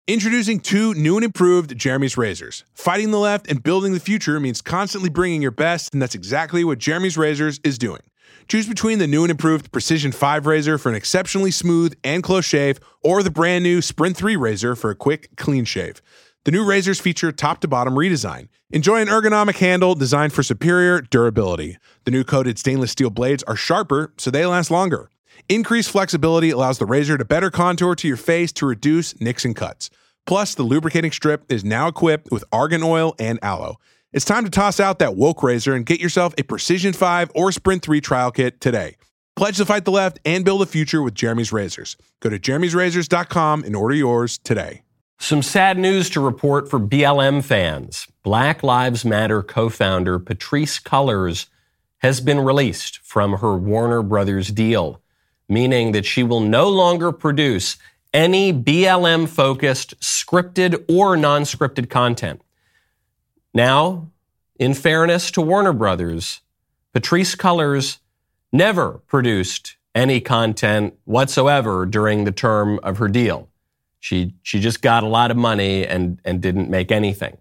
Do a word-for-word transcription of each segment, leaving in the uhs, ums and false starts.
Introducing two new and improved Jeremy's razors. Fighting the left and building the future means constantly bringing your best, and that's exactly what Jeremy's Razors is doing. Choose between the new and improved Precision five razor for an exceptionally smooth and close shave, or the brand new Sprint three razor for a quick, clean shave. The new razors feature top-to-bottom redesign. Enjoy an ergonomic handle designed for superior durability. The new coated stainless steel blades are sharper, so they last longer. Increased flexibility allows the razor to better contour to your face to reduce nicks and cuts. Plus, the lubricating strip is now equipped with argan oil and aloe. It's time to toss out that woke razor and get yourself a Precision five or Sprint three trial kit today. Pledge to fight the left and build a future with Jeremy's Razors. Go to jeremy's razors dot com and order yours today. Some sad news to report for B L M fans. Black Lives Matter co-founder Patrisse Cullors has been released from her Warner Brothers deal, meaning that she will no longer produce any B L M-focused scripted or non-scripted content. Now, in fairness to Warner Brothers, Patrisse Cullors never produced any content whatsoever during the term of her deal. She she just got a lot of money and, and didn't make anything.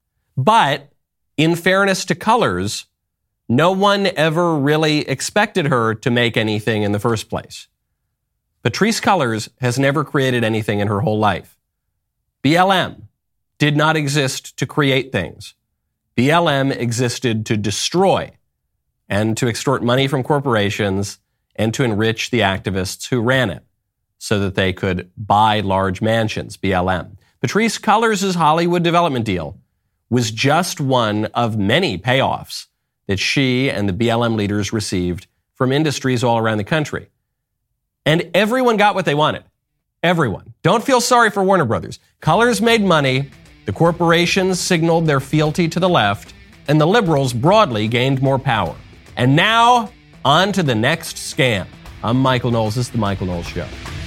But in fairness to Cullors, no one ever really expected her to make anything in the first place. Patrisse Cullors has never created anything in her whole life. B L M did not exist to create things. B L M existed to destroy and to extort money from corporations and to enrich the activists who ran it so that they could buy large mansions, B L M. Patrisse Cullors' Hollywood development deal was just one of many payoffs that she and the B L M leaders received from industries all around the country. And everyone got what they wanted. Everyone. Don't feel sorry for Warner Brothers. Cullors made money, the corporations signaled their fealty to the left, and the liberals broadly gained more power. And now, on to the next scam. I'm Michael Knowles. This is The Michael Knowles Show.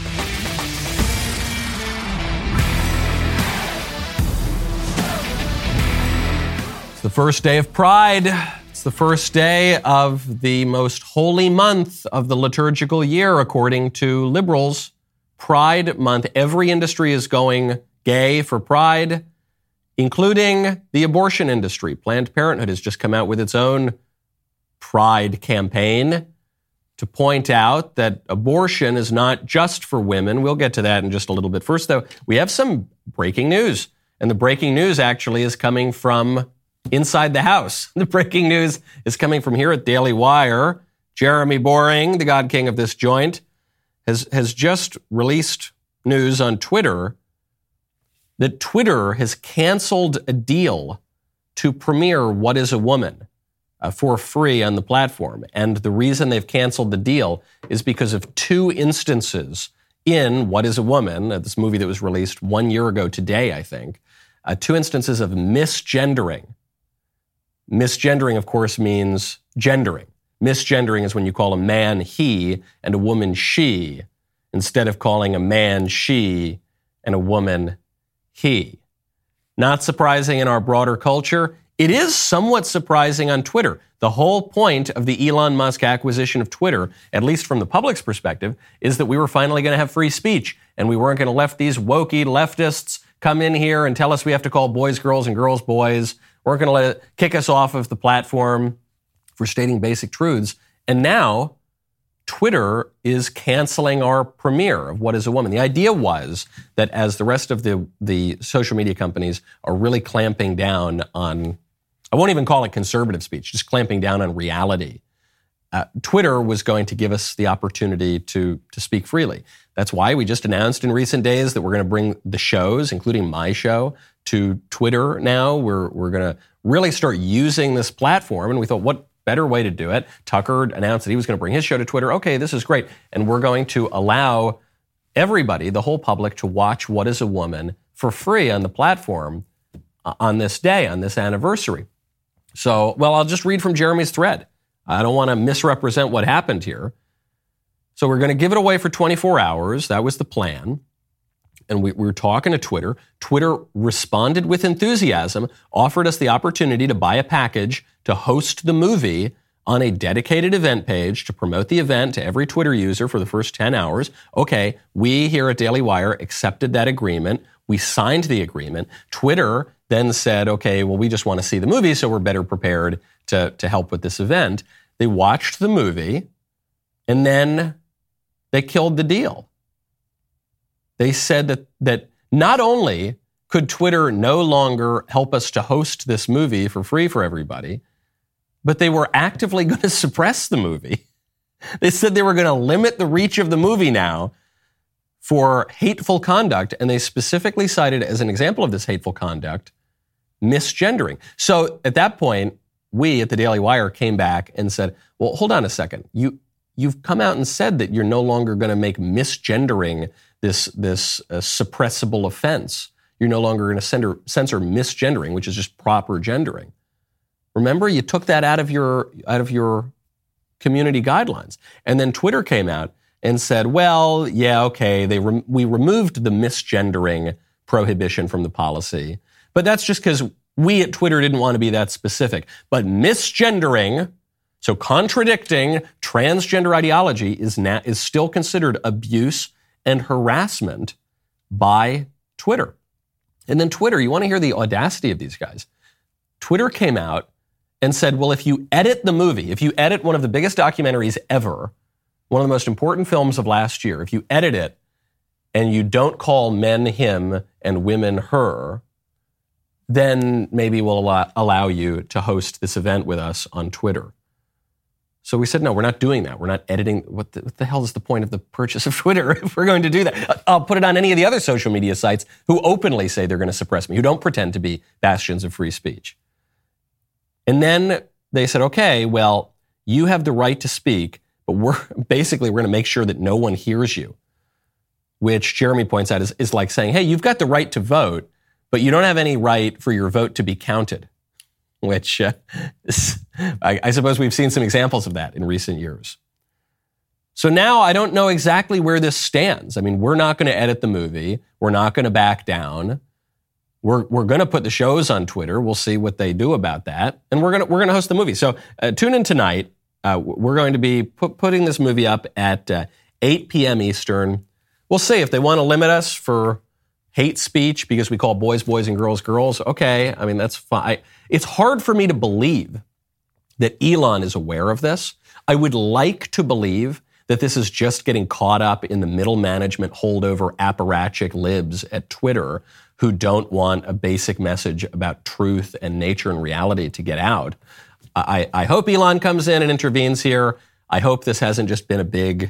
It's the first day of Pride. It's the first day of the most holy month of the liturgical year, according to liberals. Pride Month. Every industry is going gay for Pride, including the abortion industry. Planned Parenthood has just come out with its own Pride campaign to point out that abortion is not just for women. We'll get to that in just a little bit. First, though, we have some breaking news. And the breaking news actually is coming from inside the house. The breaking news is coming from here at Daily Wire. Jeremy Boring, the God King of this joint, has, has just released news on Twitter that Twitter has canceled a deal to premiere What is a Woman uh, for free on the platform. And the reason they've canceled the deal is because of two instances in What is a Woman, uh, this movie that was released one year ago today, I think, uh, two instances of misgendering. Misgendering, of course, means gendering. Misgendering is when you call a man he and a woman she, instead of calling a man she and a woman he. Not surprising in our broader culture. It is somewhat surprising on Twitter. The whole point of the Elon Musk acquisition of Twitter, at least from the public's perspective, is that we were finally going to have free speech and we weren't going to let these wokey leftists come in here and tell us we have to call boys girls and girls boys. Weren't going to let it kick us off of the platform for stating basic truths. And now Twitter is canceling our premiere of What is a Woman. The idea was that as the rest of the, the social media companies are really clamping down on, I won't even call it conservative speech, just clamping down on reality, uh, Twitter was going to give us the opportunity to, to speak freely. That's why we just announced in recent days that we're going to bring the shows, including my show, to Twitter now. We're we're going to really start using this platform. And we thought, what better way to do it? Tucker announced that he was going to bring his show to Twitter. Okay, this is great. And we're going to allow everybody, the whole public, to watch What is a Woman for free on the platform on this day, on this anniversary. So, well, I'll just read from Jeremy's thread. I don't want to misrepresent what happened here. So we're going to give it away for twenty-four hours. That was the plan. And we, we were talking to Twitter. Twitter responded with enthusiasm, offered us the opportunity to buy a package to host the movie on a dedicated event page to promote the event to every Twitter user for the first ten hours. Okay, we here at Daily Wire accepted that agreement. We signed the agreement. Twitter then said, okay, well, we just want to see the movie, so we're better prepared to, to help with this event. They watched the movie, and then they killed the deal. They said that, that not only could Twitter no longer help us to host this movie for free for everybody, but they were actively going to suppress the movie. They said they were going to limit the reach of the movie now for hateful conduct, and they specifically cited as an example of this hateful conduct, misgendering. So at that point, we at the Daily Wire came back and said, well, hold on a second. You, you've come out and said that you're no longer going to make misgendering this, this uh, suppressible offense. You're no longer going to censor, censor misgendering, which is just proper gendering. Remember, you took that out of your, out of your community guidelines. And then Twitter came out and said, well, yeah, okay, they re- we removed the misgendering prohibition from the policy, but that's just because we at Twitter didn't want to be that specific. But misgendering, so contradicting transgender ideology, is na- is still considered abuse and harassment by Twitter. And then Twitter, you want to hear the audacity of these guys. Twitter came out and said, well, if you edit the movie, if you edit one of the biggest documentaries ever, one of the most important films of last year, if you edit it and you don't call men him and women her, then maybe we'll allow, allow you to host this event with us on Twitter. So we said, no, we're not doing that. We're not editing. What the, what the hell is the point of the purchase of Twitter if we're going to do that? I'll put it on any of the other social media sites who openly say they're going to suppress me, who don't pretend to be bastions of free speech. And then they said, okay, well, you have the right to speak, but we're basically, we're going to make sure that no one hears you, which Jeremy points out is, is like saying, hey, you've got the right to vote, but you don't have any right for your vote to be counted, which uh, is, I, I suppose we've seen some examples of that in recent years. So now I don't know exactly where this stands. I mean, we're not going to edit the movie. We're not going to back down. We're we're going to put the shows on Twitter. We'll see what they do about that, and we're going to we're going to host the movie. So uh, tune in tonight. Uh, we're going to be put, putting this movie up at uh, eight p.m. Eastern. We'll see if they want to limit us for hate speech because we call boys boys and girls girls. Okay, I mean that's fine. It's hard for me to believe that Elon is aware of this. I would like to believe that this is just getting caught up in the middle management holdover apparatchik libs at Twitter who don't want a basic message about truth and nature and reality to get out. I, I hope Elon comes in and intervenes here. I hope this hasn't just been a big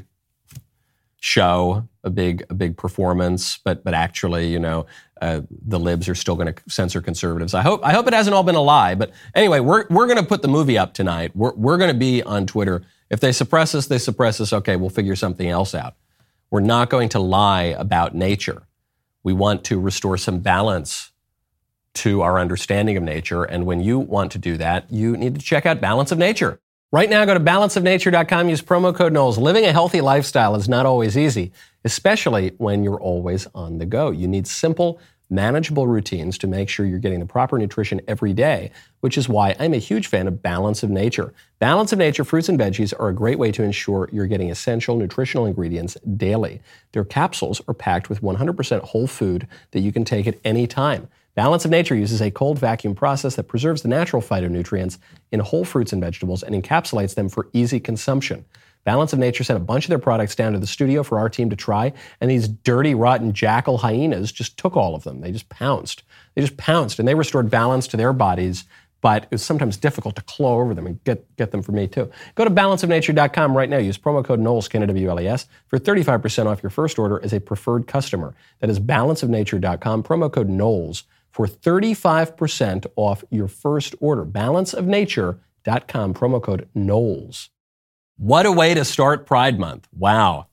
show, a big a big performance, but but actually, you know, uh, the libs are still going to censor conservatives. I hope I hope it hasn't all been a lie. But anyway, we're we're going to put the movie up tonight. We're we're going to be on Twitter. If they suppress us, they suppress us. Okay, we'll figure something else out. We're not going to lie about nature. We want to restore some balance to our understanding of nature. And when you want to do that, you need to check out Balance of Nature. Right now, go to balance of nature dot com, use promo code Knowles. Living a healthy lifestyle is not always easy, especially when you're always on the go. You need simple, manageable routines to make sure you're getting the proper nutrition every day, which is why I'm a huge fan of Balance of Nature. Balance of Nature fruits and veggies are a great way to ensure you're getting essential nutritional ingredients daily. Their capsules are packed with one hundred percent whole food that you can take at any time. Balance of Nature uses a cold vacuum process that preserves the natural phytonutrients in whole fruits and vegetables and encapsulates them for easy consumption. Balance of Nature sent a bunch of their products down to the studio for our team to try, and these dirty, rotten jackal hyenas just took all of them. They just pounced. They just pounced, and they restored balance to their bodies, but it was sometimes difficult to claw over them and get, get them for me too. Go to balance of nature dot com right now. Use promo code Knowles, K N O W L E S, for thirty-five percent off your first order as a preferred customer. That is balance of nature dot com, promo code Knowles, for thirty-five percent off your first order. balance of nature dot com, promo code Knowles. What a way to start Pride Month. Wow.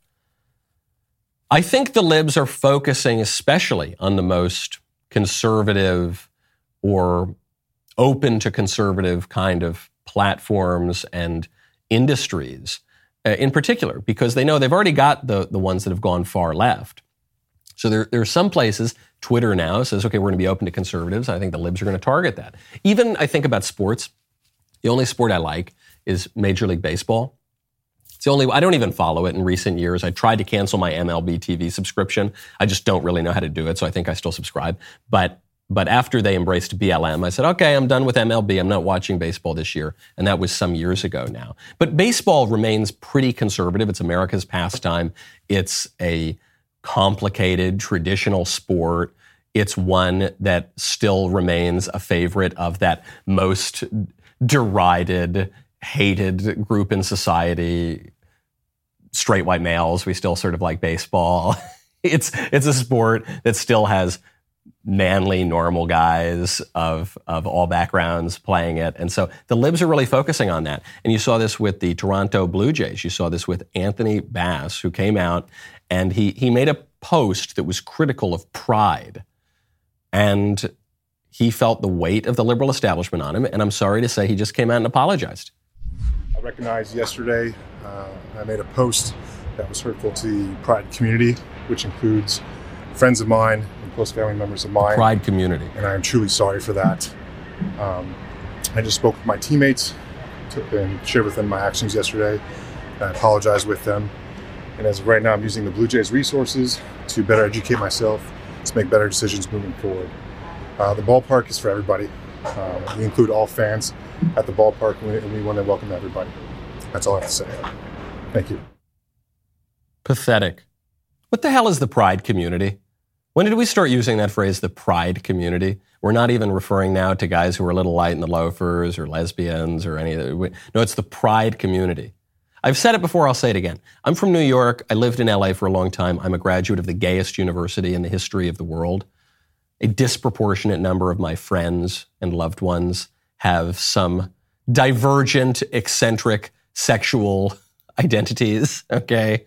I think the libs are focusing especially on the most conservative or open to conservative kind of platforms and industries uh, in particular, because they know they've already got the, the ones that have gone far left. So there, there are some places, Twitter now says, okay, we're going to be open to conservatives. I think the libs are going to target that. Even I think about sports. The only sport I like is Major League Baseball. It's the only, I don't even follow it in recent years. I tried to cancel my M L B T V subscription. I just don't really know how to do it, so I think I still subscribe. But but after they embraced B L M, I said, okay, I'm done with M L B. I'm not watching baseball this year. And that was some years ago now. But baseball remains pretty conservative. It's America's pastime. It's a complicated, traditional sport. It's one that still remains a favorite of that most derided, hated group in society. Straight white males, we still sort of like baseball. It's it's a sport that still has manly, normal guys of of all backgrounds playing it. And so the libs are really focusing on that. And you saw this with the Toronto Blue Jays. You saw this with Anthony Bass, who came out and he he made a post that was critical of pride. And he felt the weight of the liberal establishment on him. And I'm sorry to say he just came out and apologized. I recognized yesterday, uh, I made a post that was hurtful to the Pride community, which includes friends of mine and close family members of mine. Pride community. And I am truly sorry for that. Um, I just spoke with my teammates to, and shared with them my actions yesterday. And I apologized with them. And as of right now, I'm using the Blue Jays resources to better educate myself, to make better decisions moving forward. Uh, the ballpark is for everybody. Uh, we include all fans at the ballpark, and we, and we want to welcome everybody. That's all I have to say. Thank you. Pathetic. What the hell is the pride community? When did we start using that phrase, the pride community? We're not even referring now to guys who are a little light in the loafers or lesbians or any of that. No, it's the pride community. I've said it before, I'll say it again. I'm from New York. I lived in L A for a long time. I'm a graduate of the gayest university in the history of the world. A disproportionate number of my friends and loved ones have some divergent, eccentric sexual identities, okay?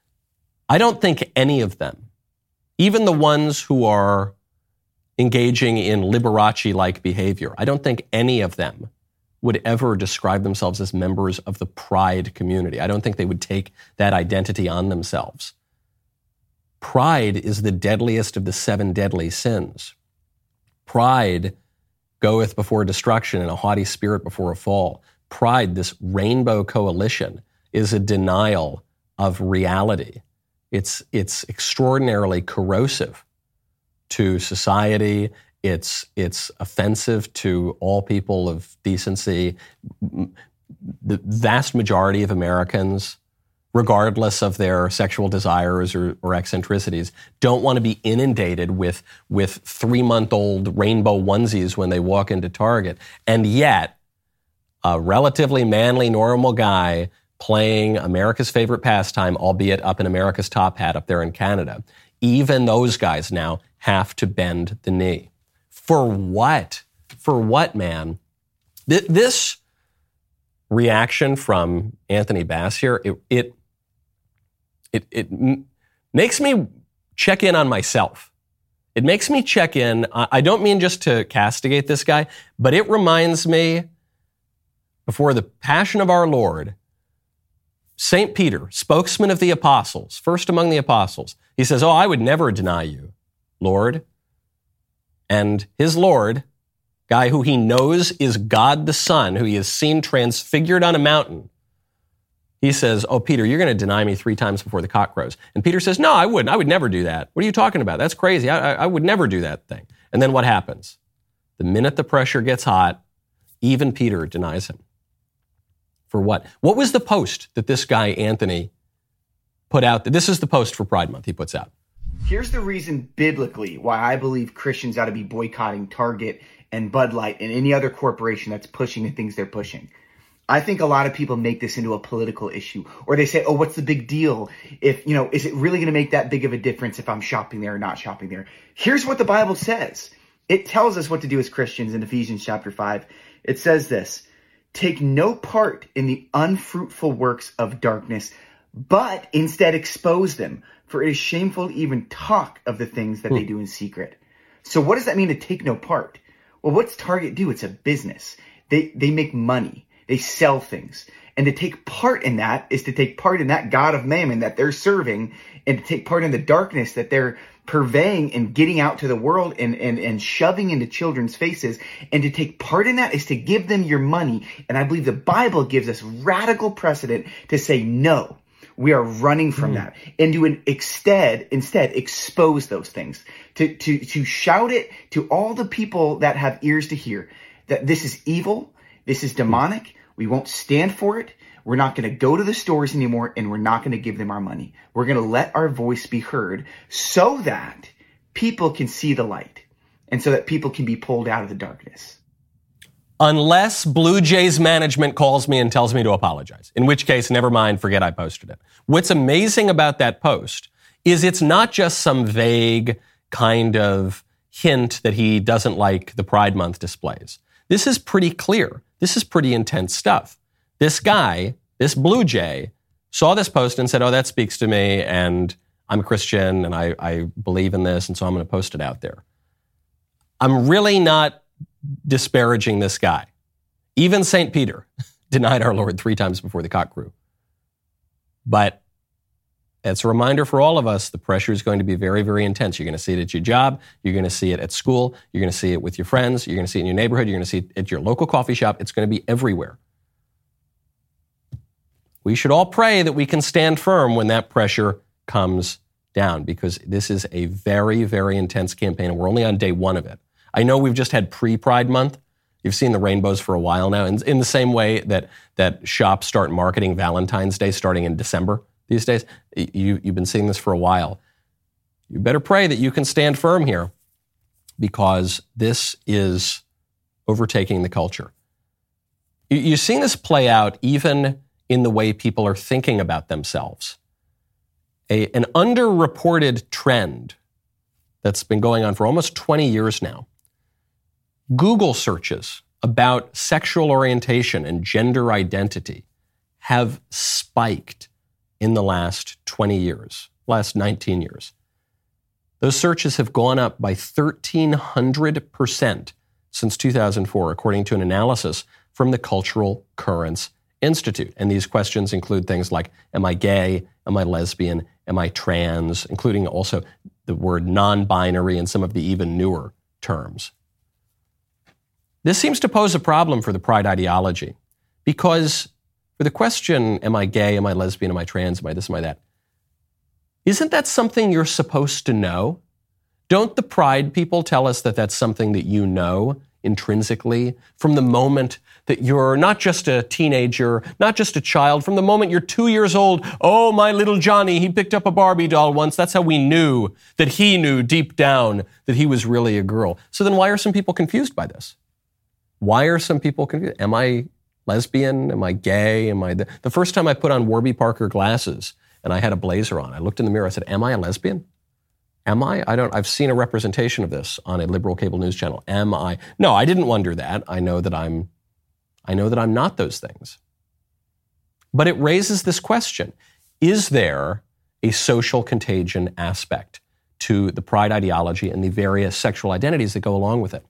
I don't think any of them, even the ones who are engaging in Liberace-like behavior, I don't think any of them would ever describe themselves as members of the pride community. I don't think they would take that identity on themselves. Pride is the deadliest of the seven deadly sins. Pride goeth before destruction and a haughty spirit before a fall. Pride, this rainbow coalition, is a denial of reality. It's, it's extraordinarily corrosive to society. It's, it's offensive to all people of decency. The vast majority of Americans, regardless of their sexual desires or, or eccentricities, don't want to be inundated with, with three-month-old rainbow onesies when they walk into Target. And yet, a relatively manly, normal guy playing America's favorite pastime, albeit up in America's top hat up there in Canada, even those guys now have to bend the knee. For what? For what, man? Th- this reaction from Anthony Bass here, it, it It, it m- makes me check in on myself. It makes me check in. I don't mean just to castigate this guy, but it reminds me, before the passion of our Lord, Saint Peter, spokesman of the apostles, first among the apostles, he says, oh, I would never deny you, Lord. And his Lord, guy who he knows is God the Son, who he has seen transfigured on a mountain, he says, oh, Peter, you're going to deny me three times before the cock crows. And Peter says, no, I wouldn't. I would never do that. What are you talking about? That's crazy. I, I, I would never do that thing. And then what happens? The minute the pressure gets hot, even Peter denies him. For what? What was the post that this guy, Anthony, put out? This is the post for Pride Month he puts out. Here's the reason biblically why I believe Christians ought to be boycotting Target and Bud Light and any other corporation that's pushing the things they're pushing. I think a lot of people make this into a political issue, or they say, oh, what's the big deal? If, you know, is it really going to make that big of a difference if I'm shopping there or not shopping there? Here's what the Bible says. It tells us what to do as Christians in Ephesians chapter five. It says this, take no part in the unfruitful works of darkness, but instead expose them, for it is shameful to even talk of the things that hmm. they do in secret. So what does that mean to take no part? Well, what's Target do? It's a business. They, they make money. They sell things. And to take part in that is to take part in that God of Mammon that they're serving, and to take part in the darkness that they're purveying and getting out to the world and, and, and shoving into children's faces. And to take part in that is to give them your money. And I believe the Bible gives us radical precedent to say, no, we are running from mm. that. And to instead, instead expose those things, to, to, to shout it to all the people that have ears to hear that this is evil. This is demonic. We won't stand for it. We're not going to go to the stores anymore, and we're not going to give them our money. We're going to let our voice be heard so that people can see the light and so that people can be pulled out of the darkness. Unless Blue Jays management calls me and tells me to apologize, in which case, never mind, forget I posted it. What's amazing about that post is it's not just some vague kind of hint that he doesn't like the Pride Month displays. This is pretty clear. This is pretty intense stuff. This guy, this Blue Jay, saw this post and said, oh, that speaks to me, and I'm a Christian, and I, I believe in this, and so I'm going to post it out there. I'm really not disparaging this guy. Even Saint Peter denied our Lord three times before the cock crew. But it's a reminder for all of us, the pressure is going to be very, very intense. You're going to see it at your job. You're going to see it at school. You're going to see it with your friends. You're going to see it in your neighborhood. You're going to see it at your local coffee shop. It's going to be everywhere. We should all pray that we can stand firm when that pressure comes down, because this is a very, very intense campaign, and we're only on day one of it. I know we've just had pre-Pride Month. You've seen the rainbows for a while now, and in the same way that, that shops start marketing Valentine's Day starting in December these days, you, you've been seeing this for a while. You better pray that you can stand firm here, because this is overtaking the culture. You, you're seeing this play out even in the way people are thinking about themselves. A, an underreported trend that's been going on for almost twenty years now. Google searches about sexual orientation and gender identity have spiked in the last twenty years, last nineteen years. Those searches have gone up by thirteen hundred percent since two thousand four, according to an analysis from the Cultural Currents Institute. And these questions include things like, am I gay? Am I lesbian? Am I trans? Including also the word non-binary and some of the even newer terms. This seems to pose a problem for the pride ideology, because for the question, am I gay? Am I lesbian? Am I trans? Am I this? Am I that? Isn't that something you're supposed to know? Don't the pride people tell us that that's something that you know intrinsically from the moment that you're not just a teenager, not just a child, from the moment you're two years old? Oh, my little Johnny, he picked up a Barbie doll once. That's how we knew that he knew deep down that he was really a girl. So then why are some people confused by this? Why are some people confused? Am I lesbian? Am I gay? Am I the, the first time I put on Warby Parker glasses and I had a blazer on, I looked in the mirror, I said, am I a lesbian? Am I? I don't, I've seen a representation of this on a liberal cable news channel. Am I? No, I didn't wonder that. I know that I'm, I know that I'm not those things. But it raises this question. Is there a social contagion aspect to the pride ideology and the various sexual identities that go along with it?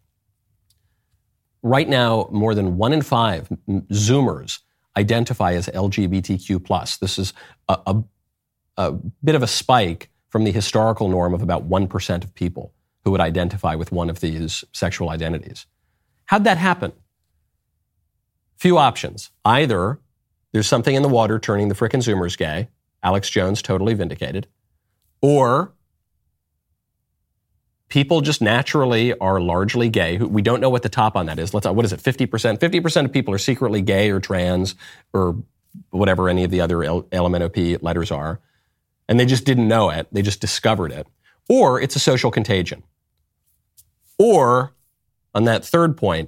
Right now, more than one in five Zoomers identify as L G B T Q plus. This is a, a, a bit of a spike from the historical norm of about one percent of people who would identify with one of these sexual identities. How'd that happen? Few options. Either there's something in the water turning the frickin' Zoomers gay, Alex Jones totally vindicated, or people just naturally are largely gay. We don't know what the top on that is. Let's, what is it, fifty percent? fifty percent of people are secretly gay or trans or whatever any of the other L M N O P letters are. And they just didn't know it. They just discovered it. Or it's a social contagion. Or, on that third point,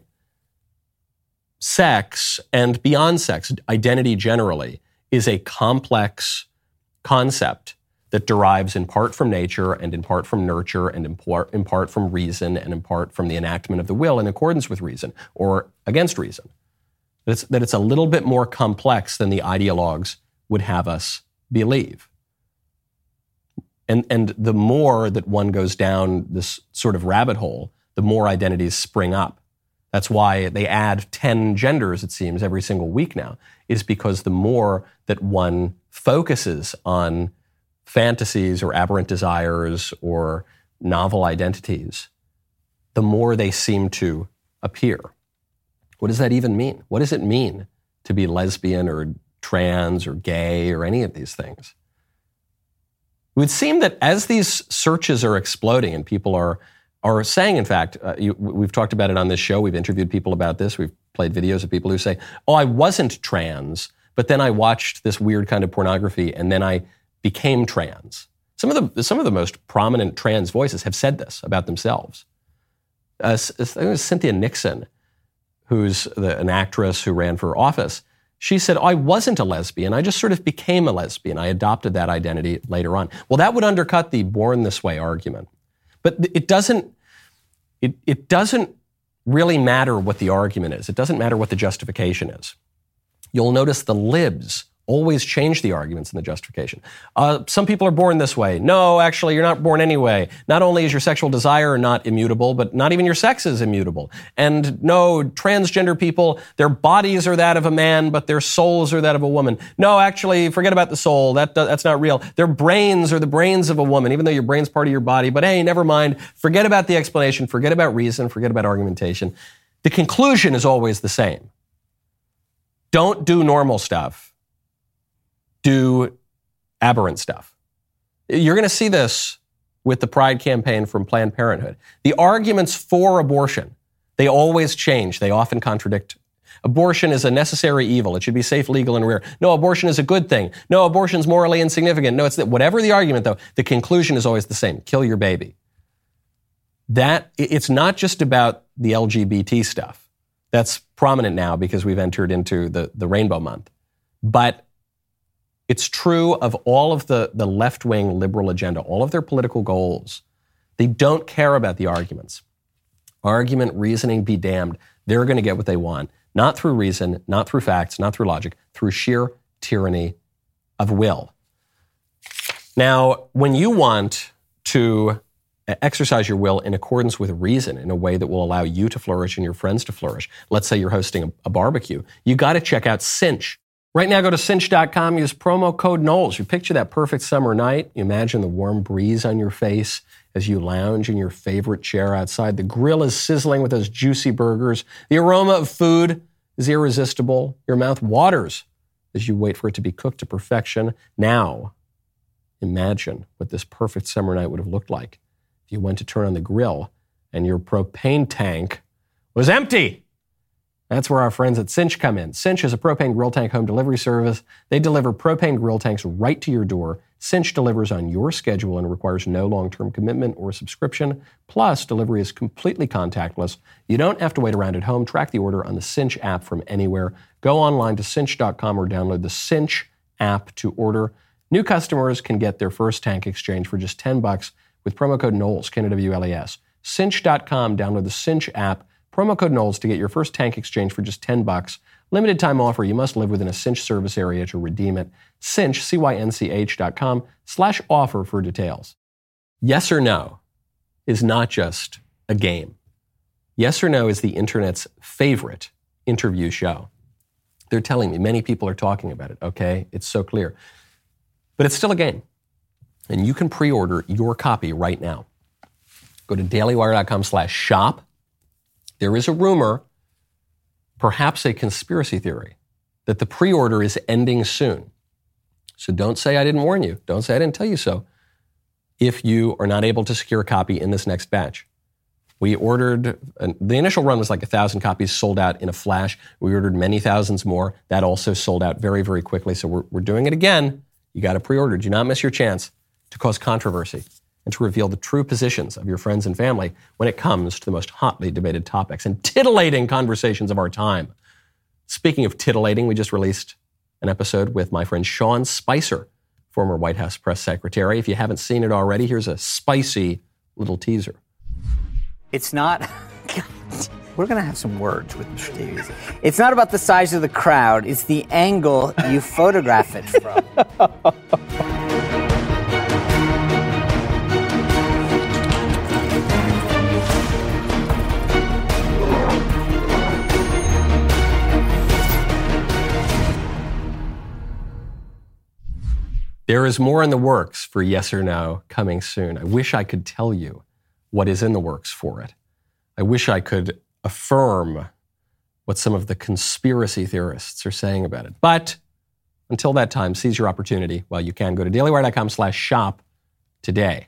sex and beyond sex, identity generally, is a complex concept that derives in part from nature and in part from nurture and in part, in part from reason and in part from the enactment of the will in accordance with reason or against reason. That it's, that it's a little bit more complex than the ideologues would have us believe. And, and the more that one goes down this sort of rabbit hole, the more identities spring up. That's why they add ten genders, it seems, every single week now, is because the more that one focuses on fantasies or aberrant desires or novel identities, the more they seem to appear. What does that even mean? What does it mean to be lesbian or trans or gay or any of these things? It would seem that as these searches are exploding and people are are saying, in fact, uh, you, we've talked about it on this show, we've interviewed people about this, we've played videos of people who say, oh, I wasn't trans, but then I watched this weird kind of pornography and then I became trans. Some of the some of the most prominent trans voices have said this about themselves. Uh, it was Cynthia Nixon, who's the, an actress who ran for office. She said, oh, I wasn't a lesbian. I just sort of became a lesbian. I adopted that identity later on. Well, that would undercut the born this way argument. But it doesn't, it, it doesn't really matter what the argument is. It doesn't matter what the justification is. You'll notice the libs always change the arguments in the justification. Uh, some people are born this way. No, actually, you're not born anyway. Not only is your sexual desire not immutable, but not even your sex is immutable. And no, transgender people, their bodies are that of a man, but their souls are that of a woman. No, actually, forget about the soul. That that's not real. Their brains are the brains of a woman, even though your brain's part of your body. But hey, never mind. Forget about the explanation. Forget about reason. Forget about argumentation. The conclusion is always the same. Don't do normal stuff. Do aberrant stuff. You're going to see this with the Pride campaign from Planned Parenthood. The arguments for abortion, they always change. They often contradict. Abortion is a necessary evil. It should be safe, legal, and rare. No, abortion is a good thing. No, abortion is morally insignificant. No, it's the, whatever the argument, though, the conclusion is always the same. Kill your baby. That, it's not just about the L G B T stuff. That's prominent now because we've entered into the, the Rainbow Month. But it's true of all of the, the left-wing liberal agenda, all of their political goals. They don't care about the arguments. Argument, reasoning, be damned. They're going to get what they want. Not through reason, not through facts, not through logic, through sheer tyranny of will. Now, when you want to exercise your will in accordance with reason in a way that will allow you to flourish and your friends to flourish, let's say you're hosting a, a barbecue, you got to check out Cinch. Right now, go to cinch dot com, use promo code Knowles. You picture that perfect summer night. You imagine the warm breeze on your face as you lounge in your favorite chair outside. The grill is sizzling with those juicy burgers. The aroma of food is irresistible. Your mouth waters as you wait for it to be cooked to perfection. Now, imagine what this perfect summer night would have looked like if you went to turn on the grill and your propane tank was empty. That's where our friends at Cinch come in. Cinch is a propane grill tank home delivery service. They deliver propane grill tanks right to your door. Cinch delivers on your schedule and requires no long-term commitment or subscription. Plus, delivery is completely contactless. You don't have to wait around at home. Track the order on the Cinch app from anywhere. Go online to cinch dot com or download the Cinch app to order. New customers can get their first tank exchange for just ten bucks with promo code Knowles, K N O W L E S. cinch dot com, download the Cinch app. Promo code Knowles to get your first tank exchange for just ten bucks. Limited time offer. You must live within a Cinch service area to redeem it. Cinch, C Y N C H dot com slash offer for details. Yes or No is not just a game. Yes or No is the internet's favorite interview show. They're telling me many people are talking about it, okay? It's so clear. But it's still a game. And you can pre-order your copy right now. Go to dailywire dot com slash shop. There is a rumor, perhaps a conspiracy theory, that the pre-order is ending soon. So don't say I didn't warn you. Don't say I didn't tell you so. If you are not able to secure a copy in this next batch. We ordered, the initial run was like a thousand copies sold out in a flash. We ordered many thousands more. That also sold out very, very quickly. So we're, we're doing it again. You got to pre-order. Do not miss your chance to cause controversy and to reveal the true positions of your friends and family when it comes to the most hotly debated topics and titillating conversations of our time. Speaking of titillating, we just released an episode with my friend Sean Spicer, former White House press secretary. If you haven't seen it already, here's a spicy little teaser. It's not... We're going to have some words with Mister Davies. It's not about the size of the crowd. It's the angle you photograph it from. There is more in the works for Yes or No coming soon. I wish I could tell you what is in the works for it. I wish I could affirm what some of the conspiracy theorists are saying about it. But until that time, seize your opportunity while you can. Go to dailywire.com slash shop today.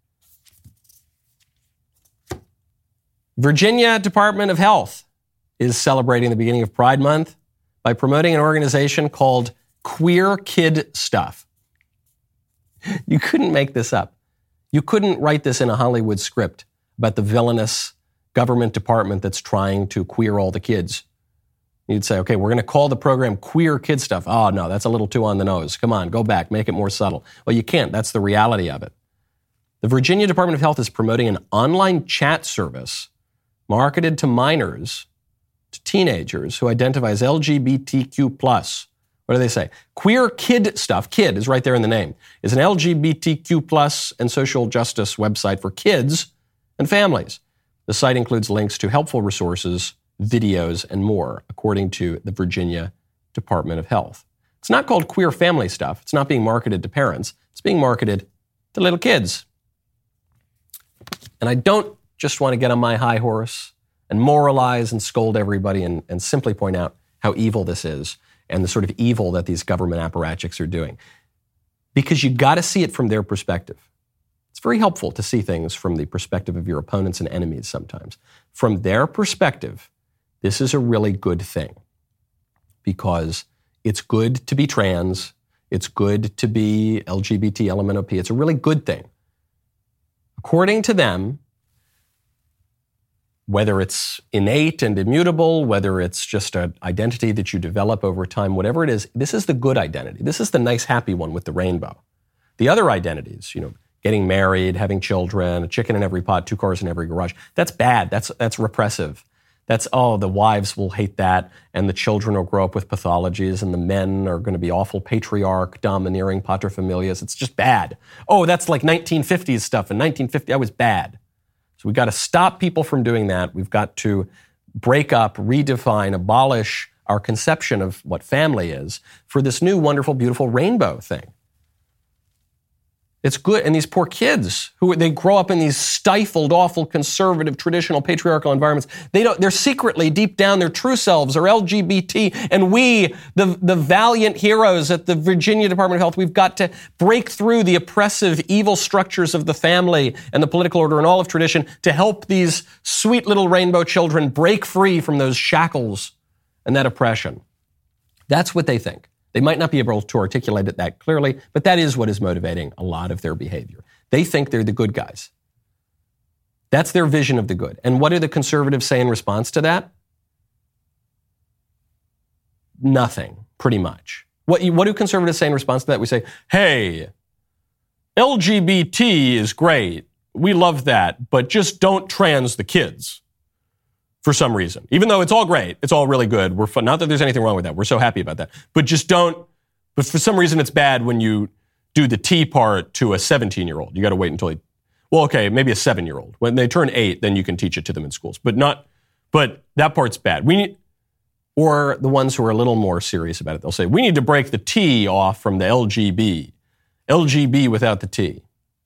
Virginia Department of Health is celebrating the beginning of Pride Month by promoting an organization called Queer Kid Stuff. You couldn't make this up. You couldn't write this in a Hollywood script about the villainous government department that's trying to queer all the kids. You'd say, okay, we're going to call the program Queer Kid Stuff. Oh, no, that's a little too on the nose. Come on, go back, make it more subtle. Well, you can't. That's the reality of it. The Virginia Department of Health is promoting an online chat service marketed to minors, to teenagers who identify as L G B T Q plus. What do they say? Queer Kid Stuff, kid is right there in the name, is an L G B T Q plus and social justice website for kids and families. The site includes links to helpful resources, videos, and more, according to the Virginia Department of Health. It's not called Queer Family Stuff. It's not being marketed to parents. It's being marketed to little kids. And I don't just want to get on my high horse and moralize and scold everybody and, and simply point out how evil this is and the sort of evil that these government apparatchiks are doing. Because you got to see it from their perspective. It's very helpful to see things from the perspective of your opponents and enemies sometimes. From their perspective, this is a really good thing because it's good to be trans. It's good to be L G B T, L M N O P. It's a really good thing. According to them, whether it's innate and immutable, whether it's just an identity that you develop over time, whatever it is, this is the good identity. This is the nice, happy one with the rainbow. The other identities, you know, getting married, having children, a chicken in every pot, two cars in every garage, that's bad. That's that's repressive. That's, oh, the wives will hate that, and the children will grow up with pathologies, and the men are going to be awful patriarch, domineering paterfamilias. It's just bad. Oh, that's like nineteen fifties stuff. In nineteen fifty, that was bad. So we've got to stop people from doing that. We've got to break up, redefine, abolish our conception of what family is for this new, wonderful, beautiful rainbow thing. It's good. And these poor kids who they grow up in these stifled, awful, conservative, traditional, patriarchal environments, they don't, they're secretly, deep down, their true selves are L G B T. And we, the, the valiant heroes at the Virginia Department of Health, we've got to break through the oppressive, evil structures of the family and the political order and all of tradition to help these sweet little rainbow children break free from those shackles and that oppression. That's what they think. They might not be able to articulate it that clearly, but that is what is motivating a lot of their behavior. They think they're the good guys. That's their vision of the good. And what do the conservatives say in response to that? Nothing, pretty much. What, what do conservatives say in response to that? We say, hey, L G B T is great. We love that, but just don't trans the kids. For some reason. Even though it's all great, it's all really good. We're fun. Not that there's anything wrong with that. We're so happy about that. But just don't, but for some reason it's bad when you do the T part to a seventeen-year-old. You got to wait until he, well, okay, maybe a seven-year-old. When they turn eight, then you can teach it to them in schools. But not, but that part's bad. We need, or the ones who are a little more serious about it, they'll say, we need to break the T off from the L G B. L G B without the T.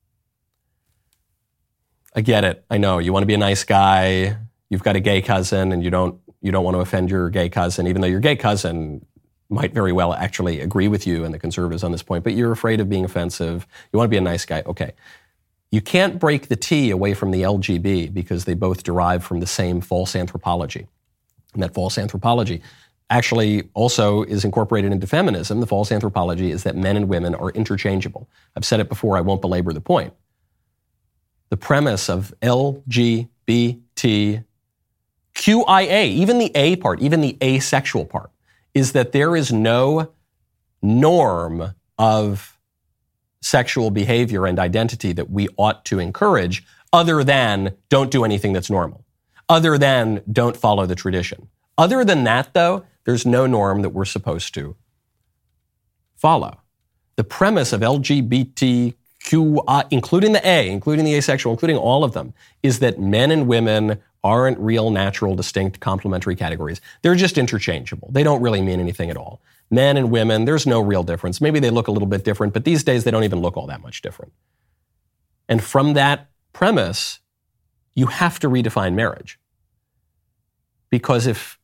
I get it. I know. You want to be a nice guy. You've got a gay cousin and you don't you don't want to offend your gay cousin, even though your gay cousin might very well actually agree with you and the conservatives on this point, but you're afraid of being offensive. You want to be a nice guy. Okay. You can't break the T away from the L G B because they both derive from the same false anthropology. And that false anthropology actually also is incorporated into feminism. The false anthropology is that men and women are interchangeable. I've said it before, I won't belabor the point. The premise of L G B T Q I A, even the A part, even the asexual part, is that there is no norm of sexual behavior and identity that we ought to encourage other than don't do anything that's normal, other than don't follow the tradition. Other than that, though, there's no norm that we're supposed to follow. The premise of L G B T Q I, including the A, including the asexual, including all of them, is that men and women aren't real, natural, distinct, complementary categories. They're just interchangeable. They don't really mean anything at all. Men and women, there's no real difference. Maybe they look a little bit different, but these days they don't even look all that much different. And from that premise, you have to redefine marriage. Because if,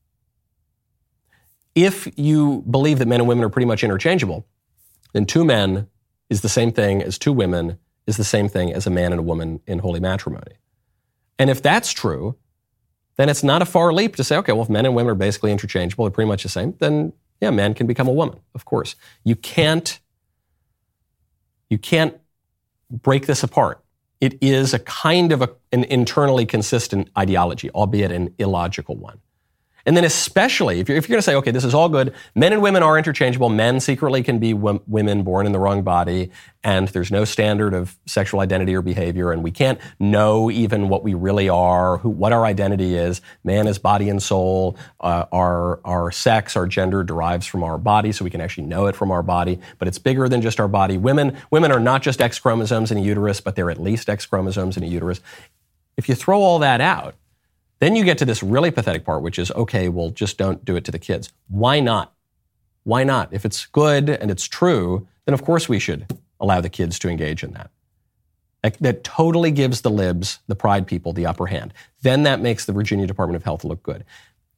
if you believe that men and women are pretty much interchangeable, then two men is the same thing as two women is the same thing as a man and a woman in holy matrimony. And if that's true, then it's not a far leap to say, okay, well, if men and women are basically interchangeable, they're pretty much the same, then yeah, man can become a woman, of course. You can't, you can't break this apart. It is a kind of a, an internally consistent ideology, albeit an illogical one. And then especially, if you're, if you're going to say, okay, this is all good, men and women are interchangeable, men secretly can be w- women born in the wrong body, and there's no standard of sexual identity or behavior, and we can't know even what we really are, who, what our identity is. Man is body and soul. Uh, our, our sex, our gender derives from our body, so we can actually know it from our body, but it's bigger than just our body. Women, women are not just X chromosomes in a uterus, but they're at least X chromosomes in a uterus. If you throw all that out, then you get to this really pathetic part, which is, okay, well, just don't do it to the kids. Why not? Why not? If it's good and it's true, then of course we should allow the kids to engage in that. That, that totally gives the libs, the pride people, the upper hand. Then that makes the Virginia Department of Health look good.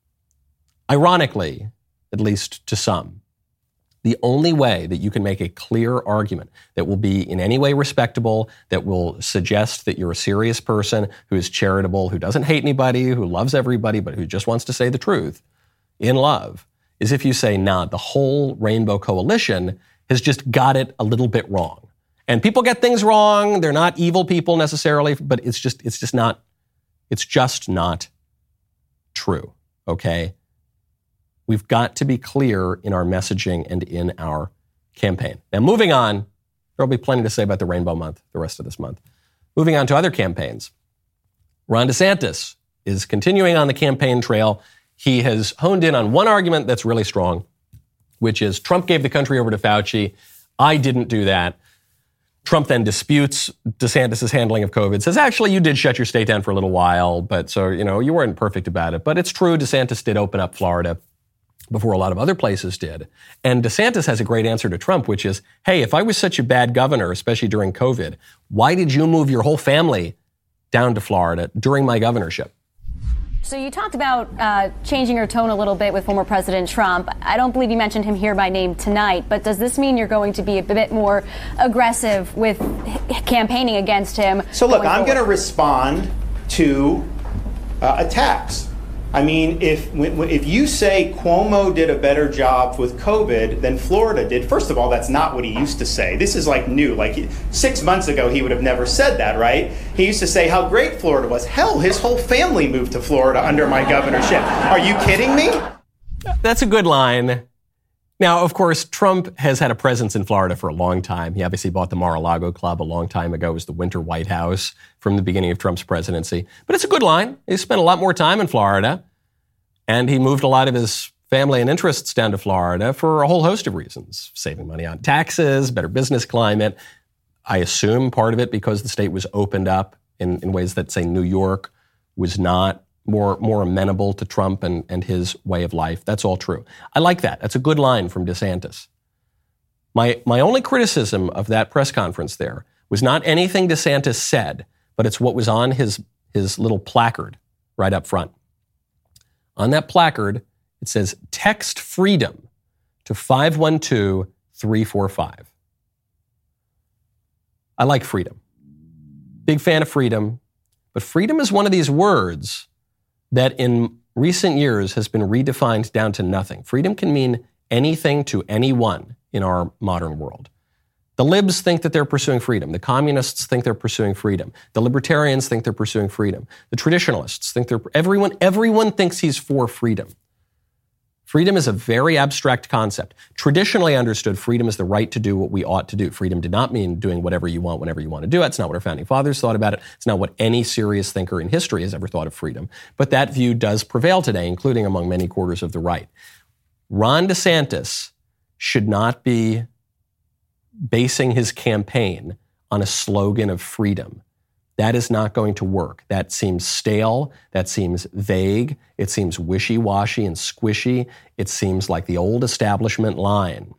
Ironically, at least to some, the only way that you can make a clear argument that will be in any way respectable, that will suggest that you're a serious person who is charitable, who doesn't hate anybody, who loves everybody, but who just wants to say the truth in love, is if you say, nah, the whole Rainbow Coalition has just got it a little bit wrong. And people get things wrong. They're not evil people necessarily, but it's just, it's just not, it's just not true, okay? We've got to be clear in our messaging and in our campaign. Now, moving on, there'll be plenty to say about the Rainbow Month the rest of this month. Moving on to other campaigns. Ron DeSantis is continuing on the campaign trail. He has honed in on one argument that's really strong, which is Trump gave the country over to Fauci. I didn't do that. Trump then disputes DeSantis' handling of COVID, says, actually, you did shut your state down for a little while, but so, you know, you weren't perfect about it. But it's true, DeSantis did open up Florida before a lot of other places did. And DeSantis has a great answer to Trump, which is, hey, if I was such a bad governor, especially during COVID, why did you move your whole family down to Florida during my governorship? So you talked about uh, changing your tone a little bit with former President Trump. I don't believe you mentioned him here by name tonight, but does this mean you're going to be a bit more aggressive with campaigning against him? So look, I'm going to respond to uh, attacks. I mean, if if you say Cuomo did a better job with COVID than Florida did, first of all, that's not what he used to say. This is like new. Like six months ago, he would have never said that, right? He used to say how great Florida was. Hell, his whole family moved to Florida under my governorship. Are you kidding me? That's a good line. Now, of course, Trump has had a presence in Florida for a long time. He obviously bought the Mar-a-Lago Club a long time ago. It was the Winter White House from the beginning of Trump's presidency. But it's a good line. He spent a lot more time in Florida, and he moved a lot of his family and interests down to Florida for a whole host of reasons. Saving money on taxes, better business climate. I assume part of it because the state was opened up in, in ways that, say, New York was not. More, more amenable to Trump and, and his way of life. That's all true. I like that. That's a good line from DeSantis. My, my only criticism of that press conference there was not anything DeSantis said, but it's what was on his, his little placard right up front. On that placard, it says, text freedom to five one two, three four five. I like freedom. Big fan of freedom. But freedom is one of these words that in recent years has been redefined down to nothing. Freedom can mean anything to anyone in our modern world. The libs think that they're pursuing freedom. The communists think they're pursuing freedom. The libertarians think they're pursuing freedom. The traditionalists think they're, everyone, everyone thinks he's for freedom. Freedom is a very abstract concept. Traditionally understood, freedom is the right to do what we ought to do. Freedom did not mean doing whatever you want whenever you want to do it. It's not what our founding fathers thought about it. It's not what any serious thinker in history has ever thought of freedom. But that view does prevail today, including among many quarters of the right. Ron DeSantis should not be basing his campaign on a slogan of freedom. That is not going to work. That seems stale. That seems vague. It seems wishy-washy and squishy. It seems like the old establishment line.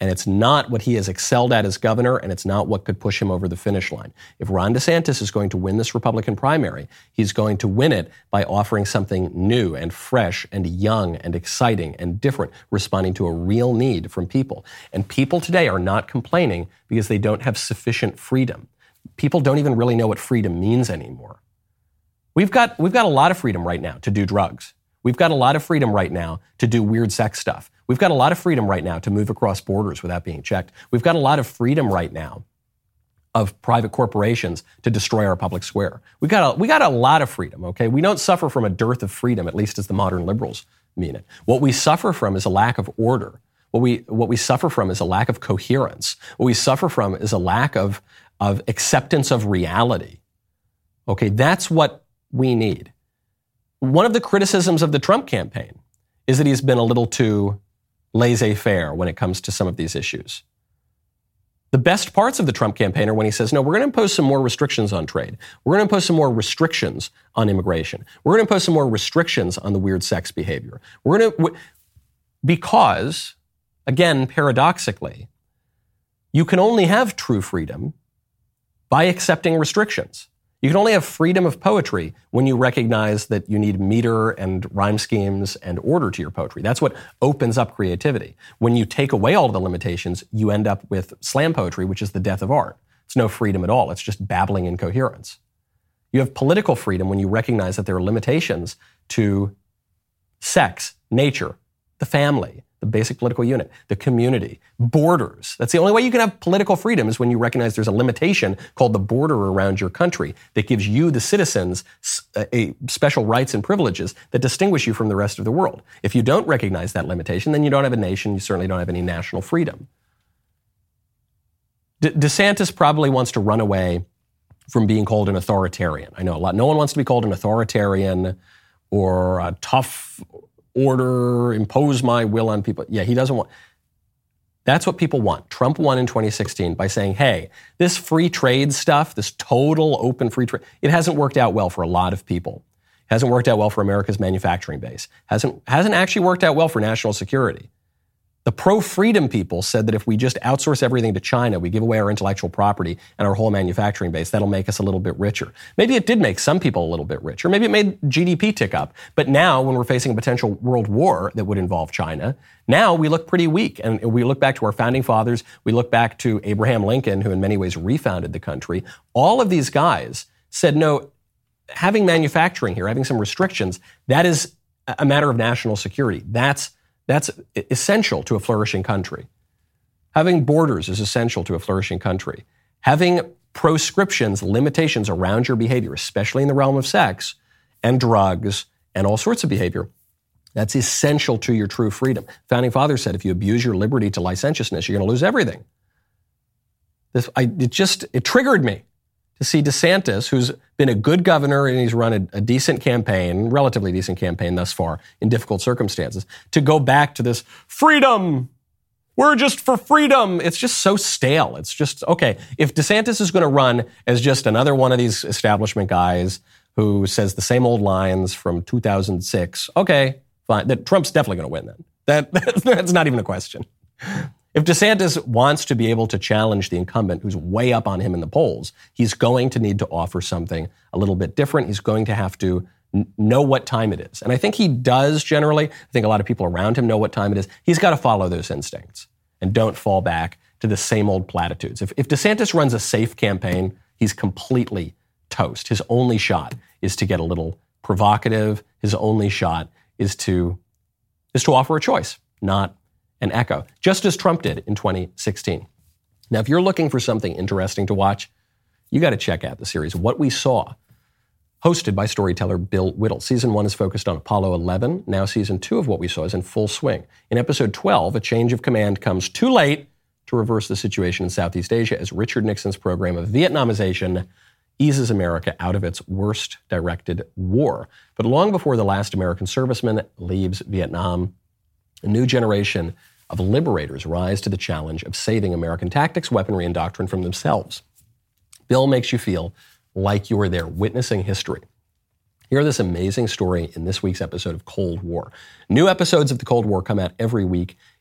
And it's not what he has excelled at as governor, and it's not what could push him over the finish line. If Ron DeSantis is going to win this Republican primary, he's going to win it by offering something new and fresh and young and exciting and different, responding to a real need from people. And people today are not complaining because they don't have sufficient freedom. People don't even really know what freedom means anymore. We've got, we've got a lot of freedom right now to do drugs. We've got a lot of freedom right now to do weird sex stuff. We've got a lot of freedom right now to move across borders without being checked. We've got a lot of freedom right now of private corporations to destroy our public square. We got a, we got a lot of freedom, okay? We don't suffer from a dearth of freedom, at least as the modern liberals mean it. What we suffer from is a lack of order. What we, what we suffer from is a lack of coherence. What we suffer from is a lack of, of acceptance of reality. Okay, that's what we need. One of the criticisms of the Trump campaign is that he's been a little too laissez-faire when it comes to some of these issues. The best parts of the Trump campaign are when he says, no, we're going to impose some more restrictions on trade. We're going to impose some more restrictions on immigration. We're going to impose some more restrictions on the weird sex behavior. We're going to, because, again, paradoxically, you can only have true freedom by accepting restrictions. You can only have freedom of poetry when you recognize that you need meter and rhyme schemes and order to your poetry. That's what opens up creativity. When you take away all of the limitations, you end up with slam poetry, which is the death of art. It's no freedom at all. It's just babbling incoherence. You have political freedom when you recognize that there are limitations to sex, nature, the family, the basic political unit, the community, borders. That's the only way you can have political freedom is when you recognize there's a limitation called the border around your country that gives you, the citizens, a special rights and privileges that distinguish you from the rest of the world. If you don't recognize that limitation, then you don't have a nation. You certainly don't have any national freedom. De- DeSantis probably wants to run away from being called an authoritarian. I know a lot. No one wants to be called an authoritarian or a tough order, impose my will on people. Yeah, he doesn't want. That's what people want. Trump won in twenty sixteen by saying, hey, this free trade stuff, this total open free trade, it hasn't worked out well for a lot of people. It hasn't worked out well for America's manufacturing base. Hasn't, hasn't actually worked out well for national security. The pro-freedom people said that if we just outsource everything to China, we give away our intellectual property and our whole manufacturing base, that'll make us a little bit richer. Maybe it did make some people a little bit richer. Maybe it made G D P tick up. But now, when we're facing a potential world war that would involve China, now we look pretty weak. And we look back to our founding fathers. We look back to Abraham Lincoln, who in many ways refounded the country. All of these guys said, no, having manufacturing here, having some restrictions, that is a matter of national security. That's That's essential to a flourishing country. Having borders is essential to a flourishing country. Having proscriptions, limitations around your behavior, especially in the realm of sex and drugs and all sorts of behavior, that's essential to your true freedom. Founding Fathers said if you abuse your liberty to licentiousness, you're going to lose everything. This, I, it just, it triggered me to see DeSantis, who's been a good governor and he's run a, a decent campaign, relatively decent campaign thus far in difficult circumstances, to go back to this freedom. We're just for freedom. It's just so stale. It's just, okay, if DeSantis is going to run as just another one of these establishment guys who says the same old lines from two thousand six, okay, fine. That Trump's definitely going to win then. That, that's not even a question. If DeSantis wants to be able to challenge the incumbent who's way up on him in the polls, he's going to need to offer something a little bit different. He's going to have to n- know what time it is. And I think he does generally. I think a lot of people around him know what time it is. He's got to follow those instincts and don't fall back to the same old platitudes. If, if DeSantis runs a safe campaign, he's completely toast. His only shot is to get a little provocative. His only shot is to, is to offer a choice, not an echo, just as Trump did in twenty sixteen. Now, if you're looking for something interesting to watch, you got to check out the series What We Saw, hosted by storyteller Bill Whittle. Season one is focused on Apollo eleven. Now season two of What We Saw is in full swing. In episode twelve, a change of command comes too late to reverse the situation in Southeast Asia as Richard Nixon's program of Vietnamization eases America out of its worst directed war. But long before the last American serviceman leaves Vietnam, a new generation of liberators rise to the challenge of saving American tactics, weaponry, and doctrine from themselves. Bill makes you feel like you were there witnessing history. Hear this amazing story in this week's episode of Cold War. New episodes of the Cold War come out every week.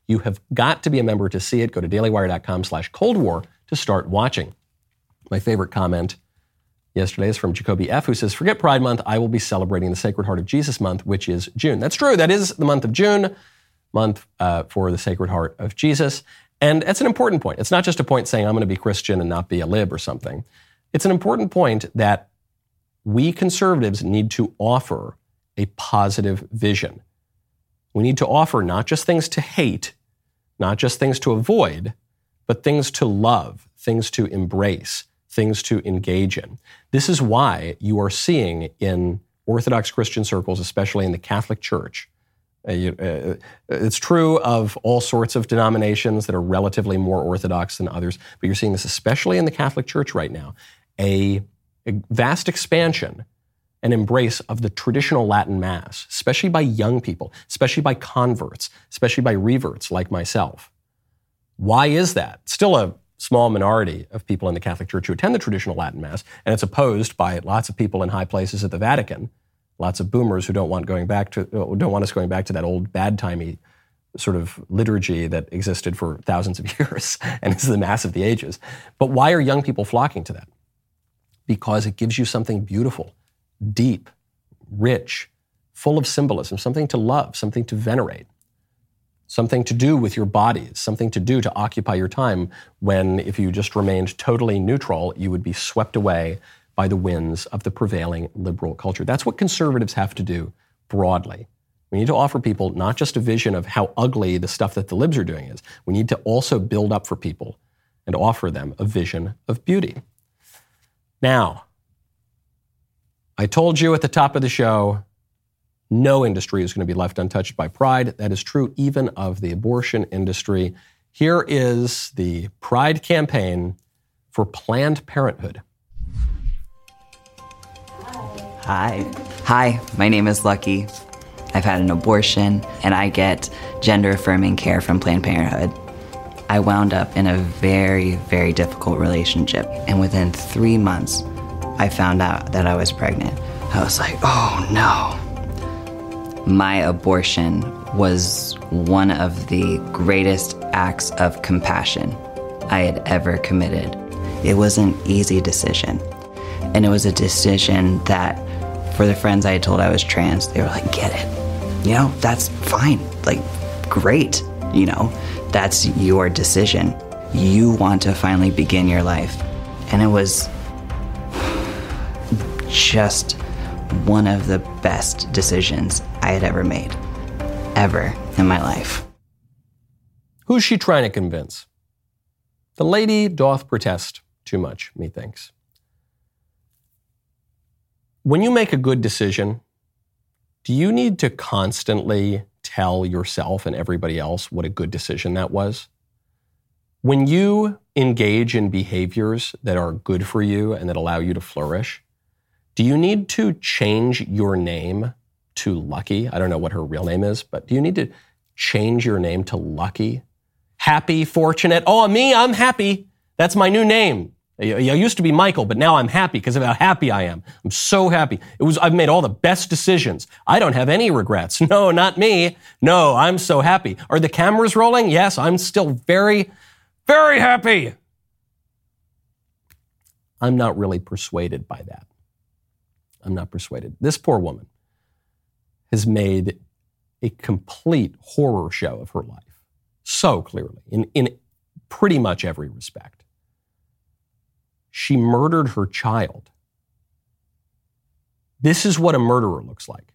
You have got to be a member to see it. Go to dailywire.com slash Cold War to start watching. My favorite comment yesterday is from Jacoby F., who says, forget Pride Month, I will be celebrating the Sacred Heart of Jesus month, which is June. That's true. That is the month of June, month uh, for the Sacred Heart of Jesus. And it's an important point. It's not just a point saying I'm going to be Christian and not be a lib or something. It's an important point that we conservatives need to offer a positive vision. We need to offer not just things to hate, not just things to avoid, but things to love, things to embrace, things to engage in. This is why you are seeing in Orthodox Christian circles, especially in the Catholic Church, uh, you, uh, it's true of all sorts of denominations that are relatively more Orthodox than others, but you're seeing this especially in the Catholic Church right now, a, a vast expansion and embrace of the traditional Latin Mass, especially by young people, especially by converts, especially by reverts like myself. Why is that? Still a small minority of people in the Catholic Church who attend the traditional Latin Mass, and it's opposed by lots of people in high places at the Vatican, lots of boomers who don't want going back to don't want us going back to that old bad-timey sort of liturgy that existed for thousands of years, and it's the Mass of the ages. But why are young people flocking to that? Because it gives you something beautiful, deep, rich, full of symbolism, something to love, something to venerate, something to do with your bodies, something to do to occupy your time when, if you just remained totally neutral, you would be swept away by the winds of the prevailing liberal culture. That's what conservatives have to do broadly. We need to offer people not just a vision of how ugly the stuff that the libs are doing is. We need to also build up for people and offer them a vision of beauty. Now, I told you at the top of the show, no industry is going to be left untouched by pride. That is true even of the abortion industry. Here is the Pride campaign for Planned Parenthood. Hi. Hi, my name is Lucky. I've had an abortion, and I get gender-affirming care from Planned Parenthood. I wound up in a very, very difficult relationship, and within three months, I found out that I was pregnant. I was like, oh no. My abortion was one of the greatest acts of compassion I had ever committed. It was an easy decision. And it was a decision that, for the friends I had told I was trans, they were like, get it. You know, that's fine. Like, great. You know, that's your decision. You want to finally begin your life. And it was just one of the best decisions I had ever made, ever in my life. Who's she trying to convince? The lady doth protest too much, methinks. When you make a good decision, do you need to constantly tell yourself and everybody else what a good decision that was? When you engage in behaviors that are good for you and that allow you to flourish, do you need to change your name to Lucky? I don't know what her real name is, but do you need to change your name to Lucky? Happy, fortunate. Oh, me, I'm happy. That's my new name. I used to be Michael, but now I'm happy because of how happy I am. I'm so happy. It was, I've made all the best decisions. I don't have any regrets. No, not me. No, I'm so happy. Are the cameras rolling? Yes, I'm still very, very happy. I'm not really persuaded by that. I'm not persuaded. This poor woman has made a complete horror show of her life, so clearly, in, in pretty much every respect. She murdered her child. This is what a murderer looks like.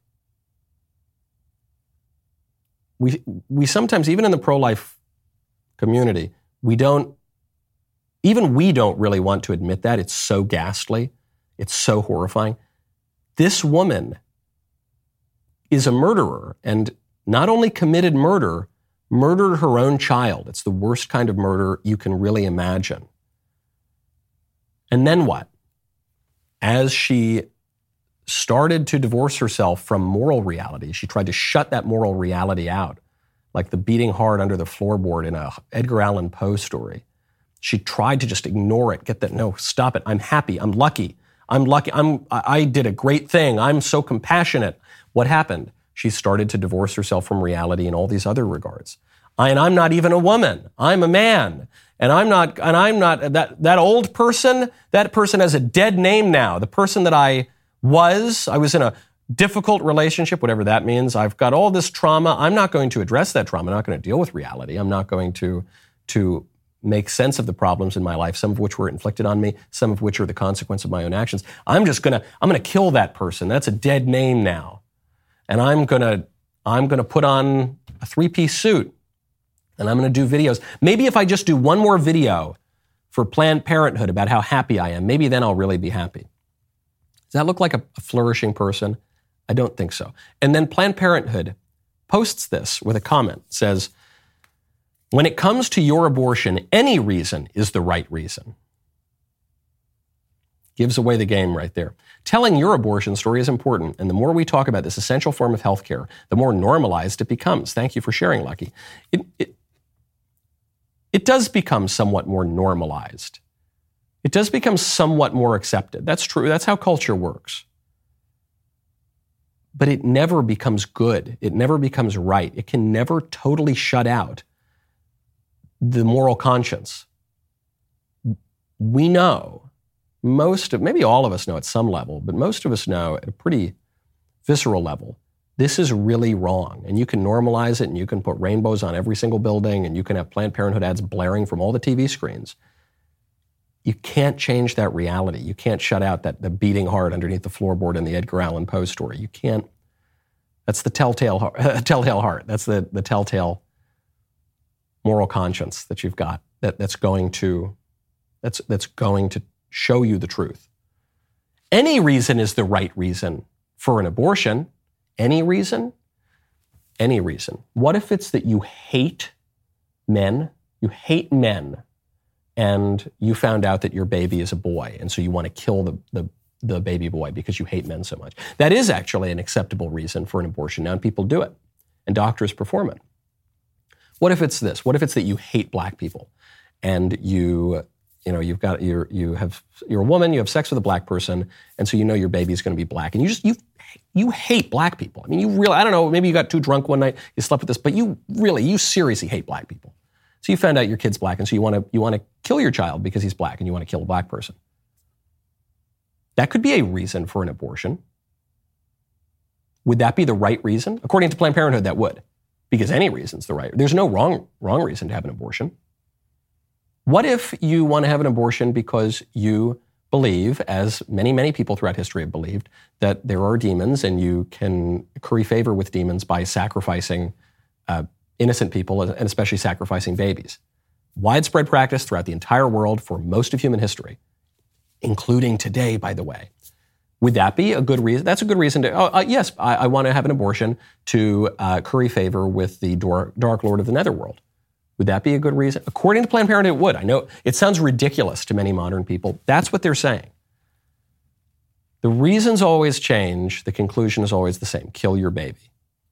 We, we sometimes, even in the pro-life community, we don't, even we don't really want to admit that. It's so ghastly. It's so horrifying. This woman is a murderer and not only committed murder, murdered her own child. It's the worst kind of murder you can really imagine. And then what? As she started to divorce herself from moral reality, she tried to shut that moral reality out, like the beating heart under the floorboard in a Edgar Allan Poe story. She tried to just ignore it, get that, no, stop it. I'm happy. I'm lucky. I'm lucky. I'm, I did a great thing. I'm so compassionate. What happened? She started to divorce herself from reality in all these other regards. I, and I'm not even a woman. I'm a man. And I'm not, and I'm not, that, that old person, that person has a dead name now. The person that I was, I was in a difficult relationship, whatever that means. I've got all this trauma. I'm not going to address that trauma. I'm not going to deal with reality. I'm not going to, to make sense of the problems in my life, some of which were inflicted on me, some of which are the consequence of my own actions. I'm just going to, I'm going to kill that person. That's a dead name now. And I'm going to, I'm going to put on a three-piece suit and I'm going to do videos. Maybe if I just do one more video for Planned Parenthood about how happy I am, maybe then I'll really be happy. Does that look like a, a flourishing person? I don't think so. And then Planned Parenthood posts this with a comment, says, when it comes to your abortion, any reason is the right reason. Gives away the game right there. Telling your abortion story is important, and the more we talk about this essential form of healthcare, the more normalized it becomes. Thank you for sharing, Lucky. It, it, it does become somewhat more normalized. It does become somewhat more accepted. That's true. That's how culture works. But it never becomes good. It never becomes right. It can never totally shut out the moral conscience. We know, most of, maybe all of us know at some level, but most of us know at a pretty visceral level, this is really wrong. And you can normalize it and you can put rainbows on every single building and you can have Planned Parenthood ads blaring from all the T V screens. You can't change that reality. You can't shut out that the beating heart underneath the floorboard in the Edgar Allan Poe story. You can't. That's the telltale heart. telltale heart. That's the, the telltale moral conscience that you've got. That, that's going to that's that's going to show you the truth. Any reason is the right reason for an abortion. Any reason? Any reason. What if it's that you hate men? You hate men. And you found out that your baby is a boy, and so you want to kill the, the, the baby boy because you hate men so much. That is actually an acceptable reason for an abortion now, and people do it, and doctors perform it. What if it's this? What if it's that you hate black people, and you, you know, you've got you're you have you're a woman, you have sex with a black person, and so you know your baby is going to be black, and you just you you hate black people. I mean, you really I don't know, maybe you got too drunk one night, you slept with this, but you really you seriously hate black people. So you found out your kid's black, and so you want to you want to kill your child because he's black, and you want to kill a black person. That could be a reason for an abortion. Would that be the right reason? According to Planned Parenthood, that would, because any reason's the right. There's no wrong wrong reason to have an abortion. What if you want to have an abortion because you believe, as many many people throughout history have believed, that there are demons, and you can curry favor with demons by sacrificing Uh, innocent people, and especially sacrificing babies. Widespread practice throughout the entire world for most of human history, including today, by the way. Would that be a good reason? That's a good reason to, oh, uh, yes, I, I want to have an abortion to uh, curry favor with the Dor- Dark Lord of the Netherworld. Would that be a good reason? According to Planned Parenthood, it would. I know it sounds ridiculous to many modern people. That's what they're saying. The reasons always change. The conclusion is always the same. Kill your baby.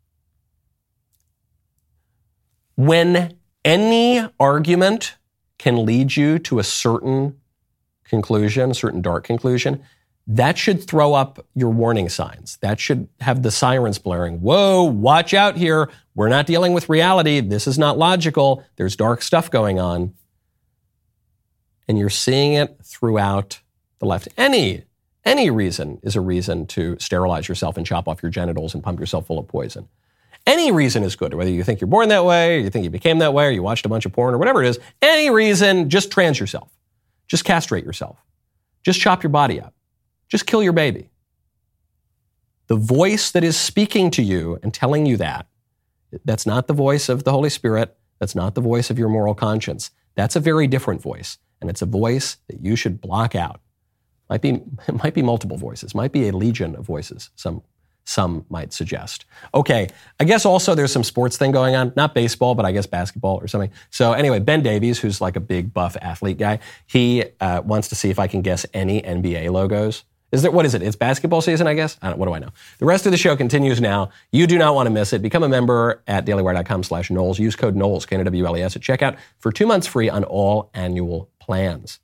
When any argument can lead you to a certain conclusion, a certain dark conclusion, that should throw up your warning signs. That should have the sirens blaring. Whoa, watch out here. We're not dealing with reality. This is not logical. There's dark stuff going on. And you're seeing it throughout the left. Any, any reason is a reason to sterilize yourself and chop off your genitals and pump yourself full of poison. Any reason is good, whether you think you're born that way, or you think you became that way, or you watched a bunch of porn, or whatever it is. Any reason, just trans yourself. Just castrate yourself. Just chop your body up. Just kill your baby. The voice that is speaking to you and telling you that, that's not the voice of the Holy Spirit. That's not the voice of your moral conscience. That's a very different voice, and it's a voice that you should block out. Might be, it might be multiple voices. Might be a legion of voices. Some Some might suggest. Okay, I guess also there's some sports thing going on. Not baseball, but I guess basketball or something. So anyway, Ben Davies, who's like a big buff athlete guy, he uh, wants to see if I can guess any N B A logos. Is there, what is it? It's basketball season, I guess? I don't, what do I know? The rest of the show continues now. You do not want to miss it. Become a member at dailywire.com slash Knowles. Use code Knowles, K N O W L E S, at checkout for two months free on all annual plans.